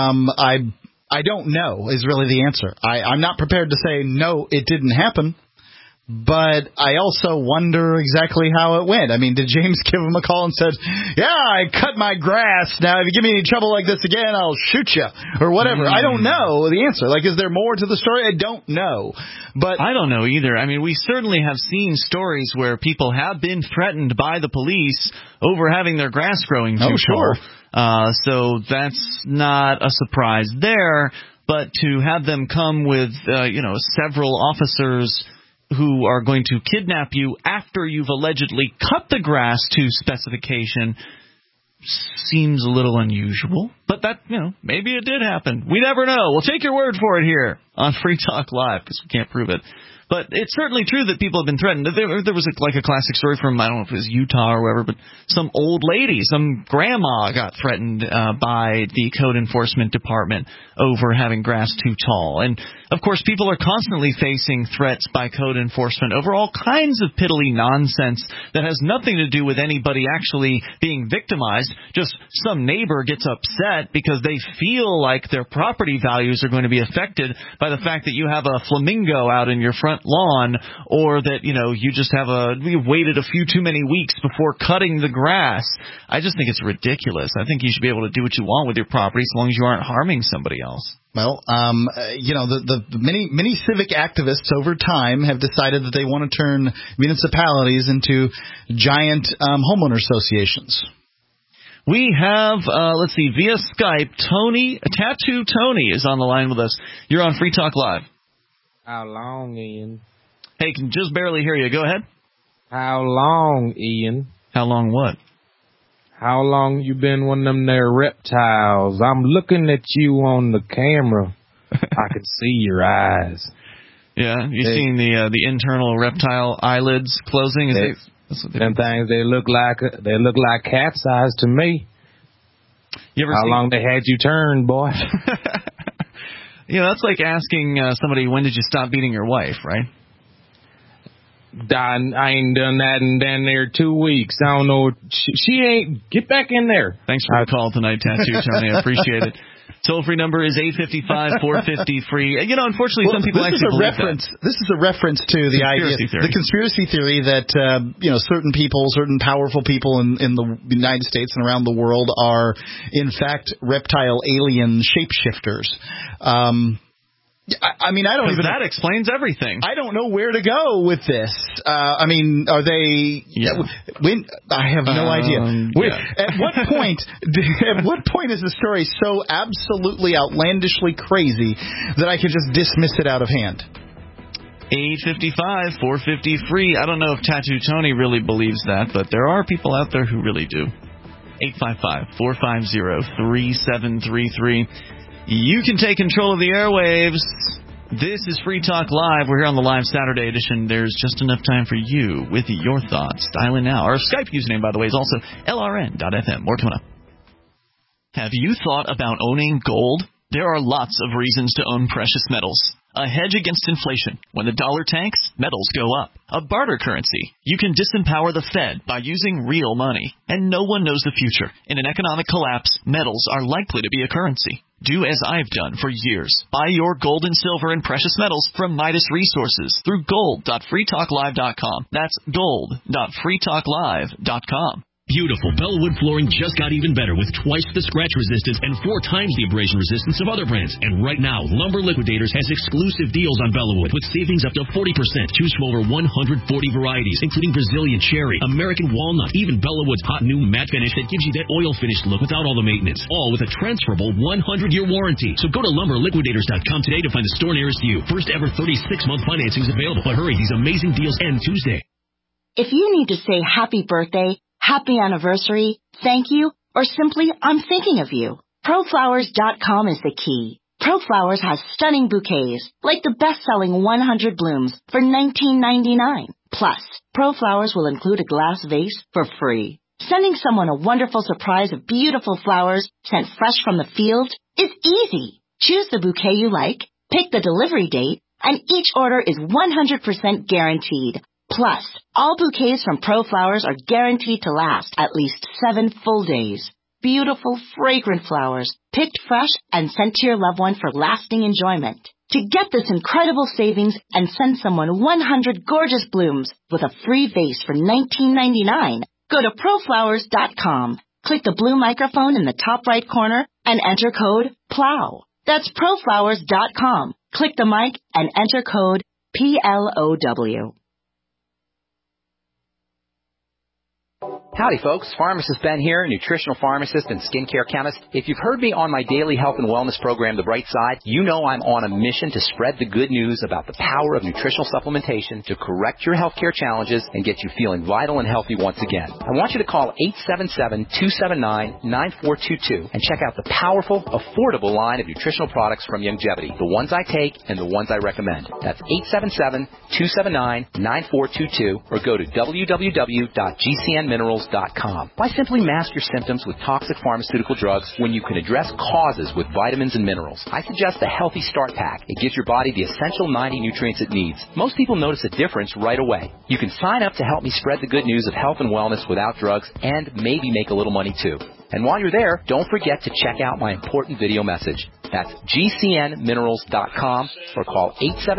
Speaker 4: I don't know is really the answer. I'm not prepared to say, no, it didn't happen. But I also wonder exactly how it went. I mean, did James give him a call and said, yeah, I cut my grass. Now, if you give me any trouble like this again, I'll shoot you or whatever. I don't know the answer. Is there more to the story? I don't know. But
Speaker 2: I don't know either. I mean, we certainly have seen stories where people have been threatened by the police over having their grass growing too tall. So that's not a surprise there. But to have them come with, several officers who are going to kidnap you after you've allegedly cut the grass to specification seems a little unusual. But But that, maybe it did happen. We never know. We'll take your word for it here on Free Talk Live because we can't prove it. But it's certainly true that people have been threatened. There was a classic story from, I don't know if it was Utah or wherever, but some old lady, some grandma got threatened by the Code Enforcement Department over having grass too tall. And, of course, people are constantly facing threats by code enforcement over all kinds of piddly nonsense that has nothing to do with anybody actually being victimized. Just some neighbor gets upset because they feel like their property values are going to be affected by the fact that you have a flamingo out in your front lawn, or that, you just you waited a few too many weeks before cutting the grass. I just think it's ridiculous. I think you should be able to do what you want with your property as long as you aren't harming somebody else.
Speaker 4: Well, the many civic activists over time have decided that they want to turn municipalities into giant homeowner associations. We have, via Skype, Tattoo Tony is on the line with us. You're on Free Talk Live.
Speaker 1: How long, Ian?
Speaker 2: Hey, can just barely hear you. Go ahead.
Speaker 1: How long, Ian?
Speaker 2: How long what?
Speaker 1: How long you been one of them there reptiles? I'm looking at you on the camera. I can see your eyes.
Speaker 2: Yeah, you seen the internal reptile eyelids closing?
Speaker 1: Them things, they look like cat's eyes to me. How long they had you turned, boy?
Speaker 2: That's like asking somebody, when did you stop beating your wife, right?
Speaker 1: I ain't done that in damn near 2 weeks. I don't know. She ain't. Get back in there.
Speaker 2: Thanks for the call tonight, Tattoo Tony. I appreciate it. Toll-free number is 855-450-FREE. Unfortunately, some people actually believe that.
Speaker 4: This is a reference to the conspiracy theory that certain people, certain powerful people in the United States and around the world are, in fact, reptile alien shapeshifters. I don't even.
Speaker 2: That explains everything.
Speaker 4: I don't know where to go with this. Are they? Yeah. I have no idea. At what point? At what point is the story so absolutely outlandishly crazy that I can just dismiss it out of hand?
Speaker 2: 855-450-FREE. I don't know if Tattoo Tony really believes that, but there are people out there who really do. 855-450-3733. You can take control of the airwaves. This is Free Talk Live. We're here on the live Saturday edition. There's just enough time for you with your thoughts. Dial in now. Our Skype username, by the way, is also LRN.FM. More coming up. Have you thought about owning gold? There are lots of reasons to own precious metals. A hedge against inflation. When the dollar tanks, metals go up. A barter currency. You can disempower the Fed by using real money. And no one knows the future. In an economic collapse, metals are likely to be a currency. Do as I've done for years. Buy your gold and silver and precious metals from Midas Resources through gold.freetalklive.com. That's gold.freetalklive.com.
Speaker 19: Beautiful Bellawood flooring just got even better with twice the scratch resistance and 4 times the abrasion resistance of other brands. And right now, Lumber Liquidators has exclusive deals on Bellawood with savings up to 40%. Choose from over 140 varieties, including Brazilian cherry, American walnut, even Bellawood's hot new matte finish that gives you that oil-finished look without all the maintenance. All with a transferable 100-year warranty. So go to LumberLiquidators.com today to find the store nearest you. First ever 36-month financing is available. But hurry, these amazing deals end Tuesday.
Speaker 21: If you need to say happy birthday, happy anniversary, thank you, or simply I'm thinking of you, ProFlowers.com is the key. ProFlowers has stunning bouquets, like the best-selling 100 blooms for $19.99. Plus, ProFlowers will include a glass vase for free. Sending someone a wonderful surprise of beautiful flowers sent fresh from the field is easy. Choose the bouquet you like, pick the delivery date, and each order is 100% guaranteed. Plus, all bouquets from ProFlowers are guaranteed to last at least 7 full days. Beautiful, fragrant flowers, picked fresh and sent to your loved one for lasting enjoyment. To get this incredible savings and send someone 100 gorgeous blooms with a free vase for $19.99, go to ProFlowers.com. Click the blue microphone in the top right corner and enter code PLOW. That's ProFlowers.com. Click the mic and enter code PLOW.
Speaker 3: Howdy, folks. Pharmacist Ben here, nutritional pharmacist and skincare chemist. If you've heard me on my daily health and wellness program, The Bright Side, you know I'm on a mission to spread the good news about the power of nutritional supplementation to correct your healthcare challenges and get you feeling vital and healthy once again. I want you to call 877-279-9422 and check out the powerful, affordable line of nutritional products from Youngevity, the ones I take and the ones I recommend. That's 877-279-9422 or go to www.gcnminerals.com. Why simply mask your symptoms with toxic pharmaceutical drugs when you can address causes with vitamins and minerals? I suggest the Healthy Start Pack. It gives your body the essential 90 nutrients it needs. Most people notice a difference right away. You can sign up to help me spread the good news of health and wellness without drugs and maybe make a little money too. And while you're there, don't forget to check out my important video message. That's gcnminerals.com or call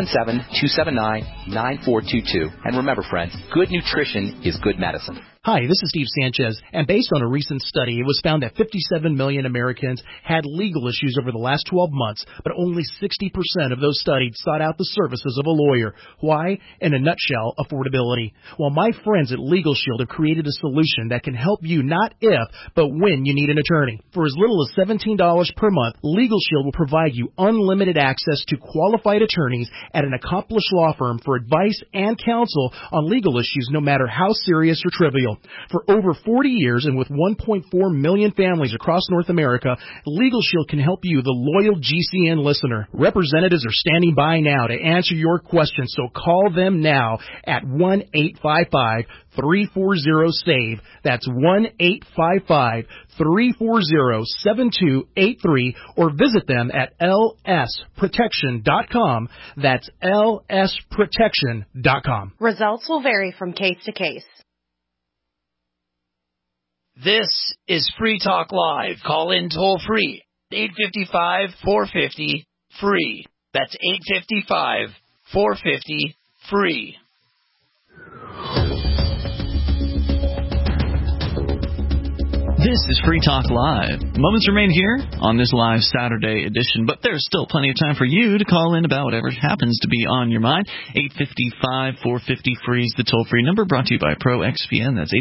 Speaker 3: 877-279-9422. And remember, friends, good nutrition is good medicine.
Speaker 6: Hi, this is Steve Sanchez, and based on a recent study, it was found that 57 million Americans had legal issues over the last 12 months, but only 60% of those studied sought out the services of a lawyer. Why? In a nutshell, affordability. Well, my friends at Legal Shield have created a solution that can help you not if, but when you need an attorney. For as little as $17 per month, Legal Shield will provide you unlimited access to qualified attorneys at an accomplished law firm for advice and counsel on legal issues, no matter how serious or trivial. For over 40 years and with 1.4 million families across North America, Legal Shield can help you, the loyal GCN listener. Representatives are standing by now to answer your questions, so call them now at 1-855-340-SAVE. That's 1-855-340-7283, or visit them at lsprotection.com. That's lsprotection.com.
Speaker 23: Results will vary from case to case.
Speaker 10: This is Free Talk Live. Call in toll free. 855-450-FREE. That's 855-450-FREE.
Speaker 2: This is Free Talk Live. Moments remain here on this live Saturday edition, but there's still plenty of time for you to call in about whatever happens to be on your mind. 855-450-FREE is the toll-free number, brought to you by ProXPN. That's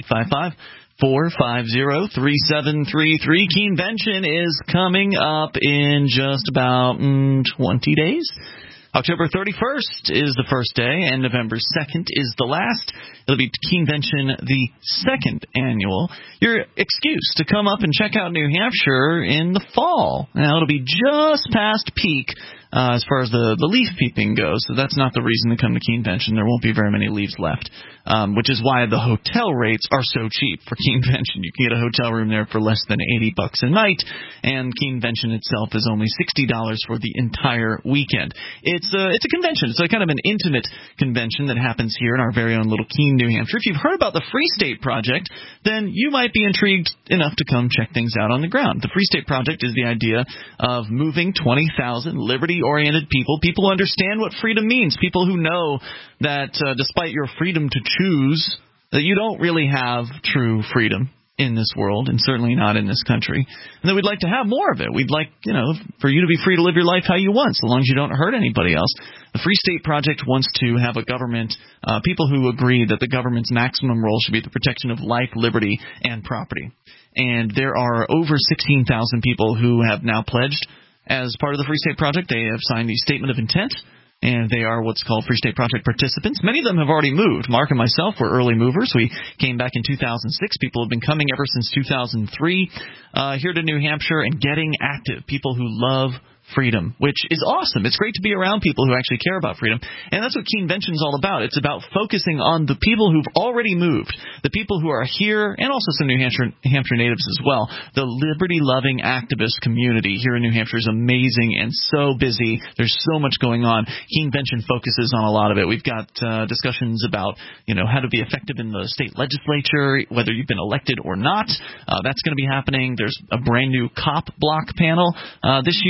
Speaker 2: 855-450-3733. Keenvention is coming up in just about 20 days. October 31st is the first day, and November 2nd is the last. It'll be Keenvention, the second annual. Your excuse to come up and check out New Hampshire in the fall. Now, it'll be just past peak as far as the leaf peeping goes, so that's not the reason to come to Keenvention. There won't be very many leaves left, which is why the hotel rates are so cheap for Keenvention. You can get a hotel room there for less than $80 a night, and Keenvention itself is only $60 for the entire weekend. It's a convention. It's a kind of an intimate convention that happens here in our very own little Keene, New Hampshire. If you've heard about the Free State Project, then you might be intrigued enough to come check things out on the ground. The Free State Project is the idea of moving 20,000 liberty-oriented people who understand what freedom means, people who know that despite your freedom to choose, that you don't really have true freedom in this world, and certainly not in this country, and that we'd like to have more of it. We'd like, for you to be free to live your life how you want, so long as you don't hurt anybody else. The Free State Project wants to have a government, people who agree that the government's maximum role should be the protection of life, liberty, and property. And there are over 16,000 people who have now pledged as part of the Free State Project. They have signed the Statement of Intent, and they are what's called Free State Project participants. Many of them have already moved. Mark and myself were early movers. We came back in 2006. People have been coming ever since 2003 here to New Hampshire and getting active, people who love freedom, which is awesome. It's great to be around people who actually care about freedom, and that's what Keenvention is all about. It's about focusing on the people who've already moved, the people who are here, and also some New Hampshire natives as well. The liberty-loving activist community here in New Hampshire is amazing and so busy. There's so much going on. Keenvention focuses on a lot of it. We've got discussions about, how to be effective in the state legislature, whether you've been elected or not. That's going to be happening. There's a brand new cop block panel this year. We've got the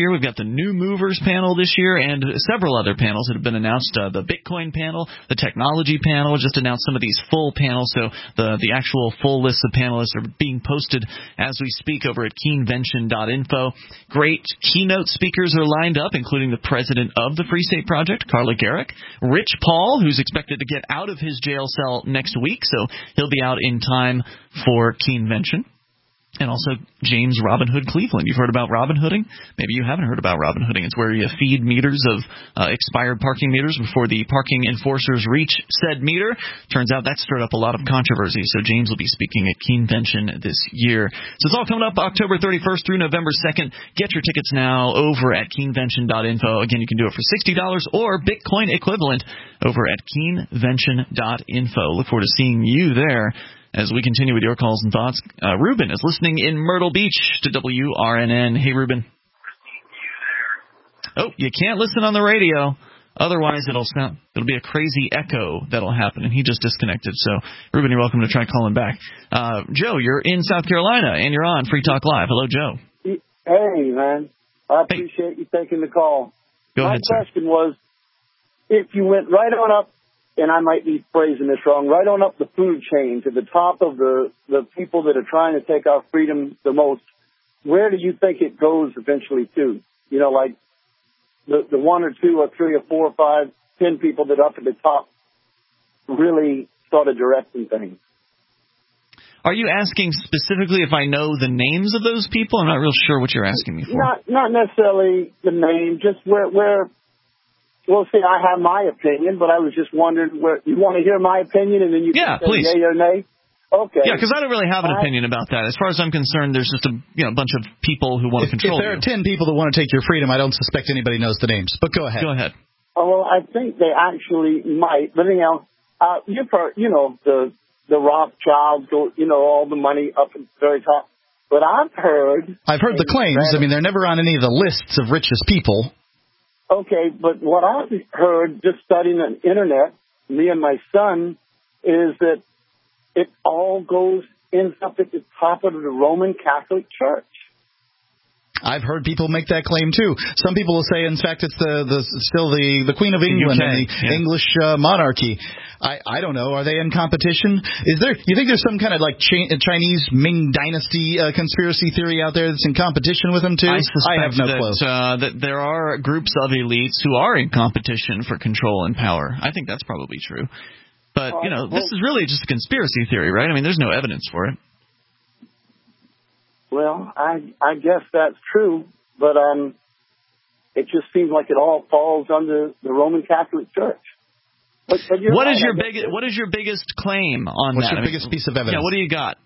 Speaker 2: the New Movers panel this year and several other panels that have been announced. The Bitcoin panel, the Technology panel, just announced some of these full panels. So the actual full list of panelists are being posted as we speak over at keenvention.info. Great keynote speakers are lined up, including the president of the Free State Project, Carla Gericke, Rich Paul, who's expected to get out of his jail cell next week, so he'll be out in time for Keenvention. And also James Robin Hood Cleveland. You've heard about Robin Hooding? Maybe you haven't heard about Robin Hooding. It's where you feed meters of expired parking meters before the parking enforcers reach said meter. Turns out that stirred up a lot of controversy, so James will be speaking at Keenvention this year. So it's all coming up October 31st through November 2nd. Get your tickets now over at keenvention.info. Again, you can do it for $60 or Bitcoin equivalent over at keenvention.info. Look forward to seeing you there. As we continue with your calls and thoughts, Ruben is listening in Myrtle Beach to WRNN. Hey, Ruben. Oh, you can't listen on the radio. Otherwise, it'll be a crazy echo that'll happen. And he just disconnected. So, Ruben, you're welcome to try calling back. Joe, you're in South Carolina, and you're on Free Talk Live. Hello, Joe.
Speaker 7: Hey, man. I appreciate you taking the call.
Speaker 2: Go ahead, sir.
Speaker 7: My question was, if you went right on up, and I might be phrasing this wrong, right on up the food chain to the top of the people that are trying to take our freedom the most, where do you think it goes eventually to? You know, like the 1 or 2 or 3 or 4 or 5, 10 people that are up at the top really started directing things.
Speaker 2: Are you asking specifically if I know the names of those people? I'm not real sure what you're asking me for.
Speaker 7: Not necessarily the name, just where. Well, see, I have my opinion, but I was just wondering where you want to hear my opinion, and then you can say
Speaker 2: please.
Speaker 7: yay or nay. Okay.
Speaker 2: Yeah, because I don't really have an opinion about that. As far as I'm concerned, there's just a bunch of people who want to control you.
Speaker 4: If there are 10 people that want to take your freedom, I don't suspect anybody knows the names. But go ahead.
Speaker 2: Go ahead.
Speaker 7: Oh, well, I think they actually might. But anyhow, you've heard, the Rothschilds, all the money up at the very top. But I've heard
Speaker 4: the claims. I mean, they're never on any of the lists of richest people.
Speaker 7: Okay, but what I've heard just studying the Internet, me and my son, is that it all ends up at the top of the Roman Catholic Church.
Speaker 4: I've heard people make that claim too. Some people will say, in fact, it's still the Queen of England and the English monarchy. I don't know. Are they in competition? You think there's some kind of like Chinese Ming Dynasty conspiracy theory out there that's in competition with them too? I have no clue.
Speaker 2: That there are groups of elites who are in competition for control and power. I think that's probably true. But this is really just a conspiracy theory, right? I mean, there's no evidence for it.
Speaker 7: Well, I guess that's true, but it just seems like it all falls under the Roman Catholic Church. But
Speaker 2: what is your biggest claim on
Speaker 4: What's
Speaker 2: that?
Speaker 4: your biggest piece of evidence?
Speaker 2: Yeah, what do you got?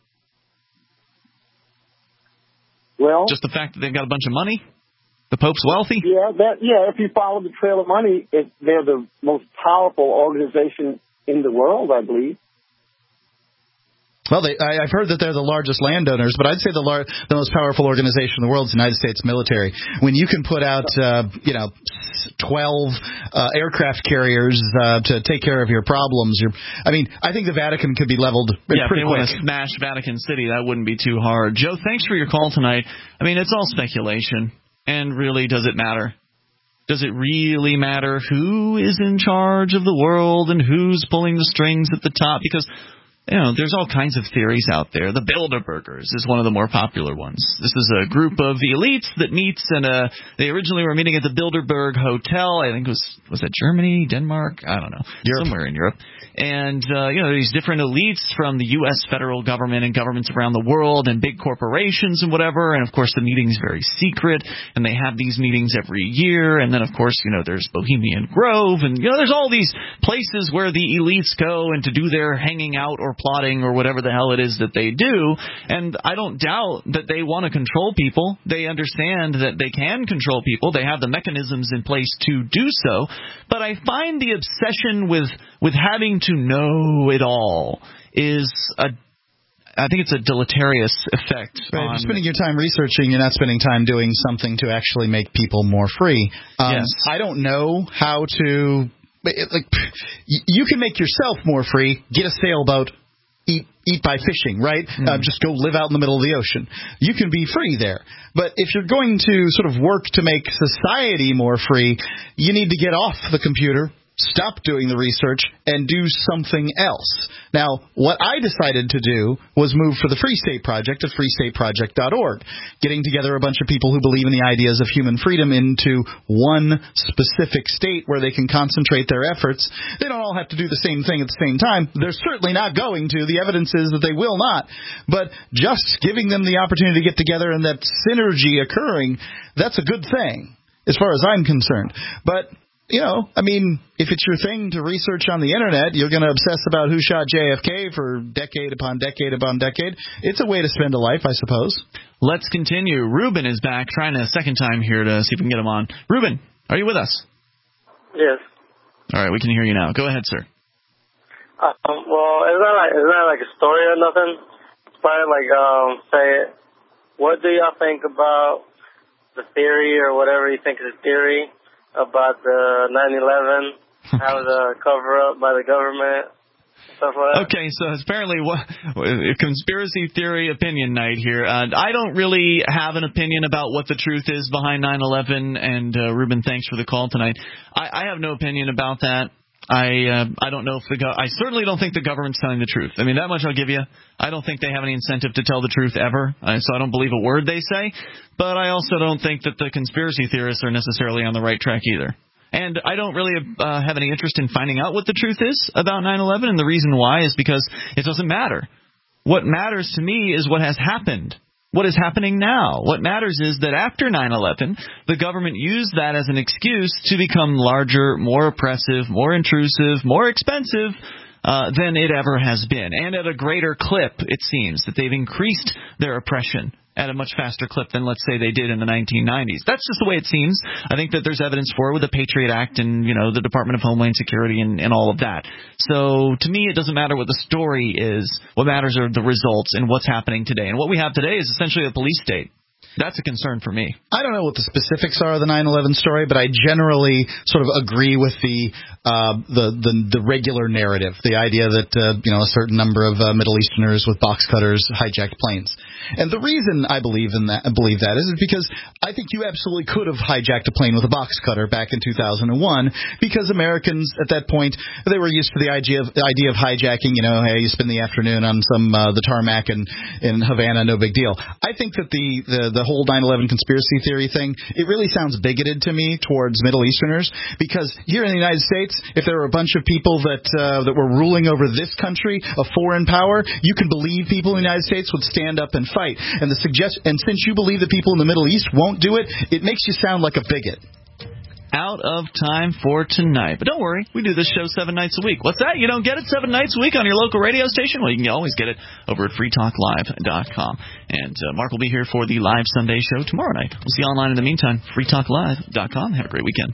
Speaker 7: Well,
Speaker 2: just the fact that they've got a bunch of money? The Pope's wealthy?
Speaker 7: Yeah, if you follow the trail of money, they're the most powerful organization in the world, I believe.
Speaker 4: Well, I've heard that they're the largest landowners, but I'd say the most powerful organization in the world is the United States military. When you can put out, 12 aircraft carriers to take care of your problems, I think the Vatican could be leveled pretty quick.
Speaker 2: If they want to smash Vatican City, that wouldn't be too hard. Joe, thanks for your call tonight. I mean, it's all speculation, and really, does it matter? Does it really matter who is in charge of the world and who's pulling the strings at the top? Because there's all kinds of theories out there. The Bilderbergers is one of the more popular ones. This is a group of elites that meets, and they originally were meeting at the Bilderberg Hotel. I think was that Germany, Denmark? I don't know. Somewhere in Europe. And, these different elites from the U.S. federal government and governments around the world and big corporations and whatever. And, of course, the meeting's very secret, and they have these meetings every year. And then, of course, there's Bohemian Grove, and, there's all these places where the elites go and to do their hanging out or plotting or whatever the hell it is that they do. And I don't doubt that they want to control people. They understand that they can control people. They have the mechanisms in place to do so. But I find the obsession with having to know it all I think it's a deleterious effect.
Speaker 4: Right, if you're spending your time researching, you're not spending time doing something to actually make people more free.
Speaker 2: Yes.
Speaker 4: I don't know how to... you can make yourself more free. Get a sailboat. eat by fishing, right? Just go live out in the middle of the ocean. You can be free there. But if you're going to sort of work to make society more free, you need to get off the computer, stop doing the research, and do something else. Now, what I decided to do was move for the Free State Project at freestateproject.org, getting together a bunch of people who believe in the ideas of human freedom into one specific state where they can concentrate their efforts. They don't all have to do the same thing at the same time. They're certainly not going to. The evidence is that they will not. But just giving them the opportunity to get together and that synergy occurring, that's a good thing, as far as I'm concerned. But you know, I mean, if it's your thing to research on the Internet, you're going to obsess about who shot JFK for decade upon decade upon decade. It's a way to spend a life, I suppose.
Speaker 2: Let's continue. Ruben is back, trying a second time here to see if we can get him on. Ruben, are you with us?
Speaker 5: Yes.
Speaker 2: All right, we can hear you now. Go ahead, sir.
Speaker 5: Well, it's not like a story or nothing. It's probably like, say, what do y'all think about the theory or whatever you think is a theory about the 9/11, how the cover-up by the government, stuff like that?
Speaker 2: Okay, so apparently a conspiracy theory opinion night here. I don't really have an opinion about what the truth is behind 9/11, and Ruben, thanks for the call tonight. I have no opinion about that. I don't know if I certainly don't think the government's telling the truth. I mean, that much I'll give you. I don't think they have any incentive to tell the truth ever, so I don't believe a word they say. But I also don't think that the conspiracy theorists are necessarily on the right track either. And I don't really have any interest in finding out what the truth is about 9/11, and the reason why is because it doesn't matter. What matters to me is what has happened. What is happening now? What matters is that after 9/11, the government used that as an excuse to become larger, more oppressive, more intrusive, more expensive than it ever has been. And at a greater clip, it seems, that they've increased their oppression at a much faster clip than, let's say, they did in the 1990s. That's just the way it seems. I think that there's evidence for it with the Patriot Act and, you know, the Department of Homeland Security and all of that. So to me, it doesn't matter what the story is. What matters are the results and what's happening today. And what we have today is essentially a police state. That's a concern for me.
Speaker 4: I don't know what the specifics are of the 9/11 story, but I generally sort of agree with the regular narrative, the idea that a certain number of Middle Easterners with box cutters hijacked planes. And the reason I believe that is because I think you absolutely could have hijacked a plane with a box cutter back in 2001, because Americans at that point, they were used to the idea of hijacking. You know, hey, you spend the afternoon on the tarmac in Havana, no big deal. I think that the whole 9/11 conspiracy theory thing, it really sounds bigoted to me towards Middle Easterners, because here in the United States, if there were a bunch of people that were ruling over this country, a foreign power, you can believe people in the United States would stand up and fight. And since you believe that people in the Middle East won't do it, it makes you sound like a bigot.
Speaker 2: Out of time for tonight. But don't worry, we do this show 7 nights a week. What's that? You don't get it 7 nights a week on your local radio station? Well, you can always get it over at freetalklive.com. And Mark will be here for the live Sunday show tomorrow night. We'll see you online in the meantime. freetalklive.com. Have a great weekend.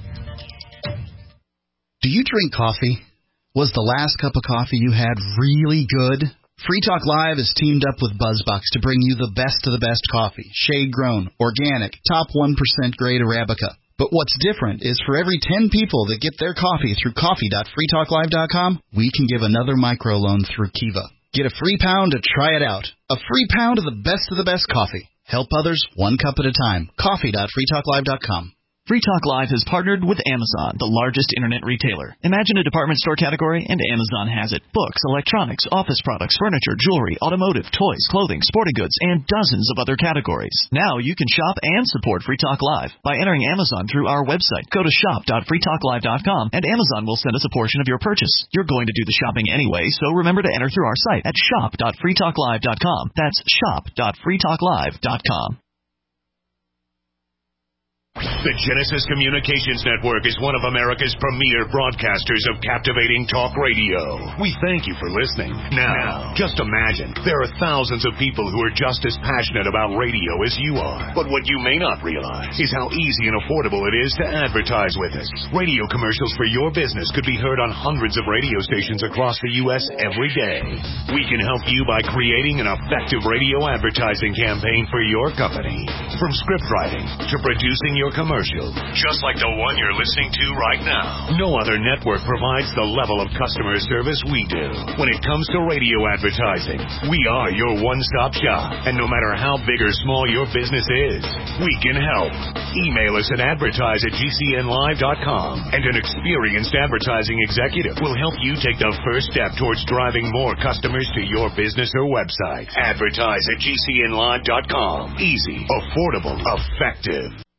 Speaker 4: Do you drink coffee? Was the last cup of coffee you had really good? Free Talk Live is teamed up with BuzzBox to bring you the best of the best coffee. Shade-grown, organic, top 1% grade Arabica. But what's different is for every 10 people that get their coffee through coffee.freetalklive.com, we can give another microloan through Kiva. Get a free pound to try it out. A free pound of the best coffee. Help others 1 cup at a time. Coffee.freetalklive.com.
Speaker 2: Free Talk Live has partnered with Amazon, the largest internet retailer. Imagine a department store category, and Amazon has it. Books, electronics, office products, furniture, jewelry, automotive, toys, clothing, sporting goods, and dozens of other categories. Now you can shop and support Free Talk Live by entering Amazon through our website. Go to shop.freetalklive.com, and Amazon will send us a portion of your purchase. You're going to do the shopping anyway, so remember to enter through our site at shop.freetalklive.com. That's shop.freetalklive.com.
Speaker 8: The Genesis Communications Network is one of America's premier broadcasters of captivating talk radio. We thank you for listening. Now, just imagine, there are thousands of people who are just as passionate about radio as you are. But what you may not realize is how easy and affordable it is to advertise with us. Radio commercials for your business could be heard on hundreds of radio stations across the U.S. every day. We can help you by creating an effective radio advertising campaign for your company. From script writing to producing your commercial, commercial, just like the one you're listening to right now. No other network provides the level of customer service we do. When it comes to radio advertising, we are your one-stop shop. And no matter how big or small your business is, we can help. Email us at advertise@gcnlive.com, and an experienced advertising executive will help you take the first step towards driving more customers to your business or website. Advertise@gcnlive.com. Easy, affordable, effective.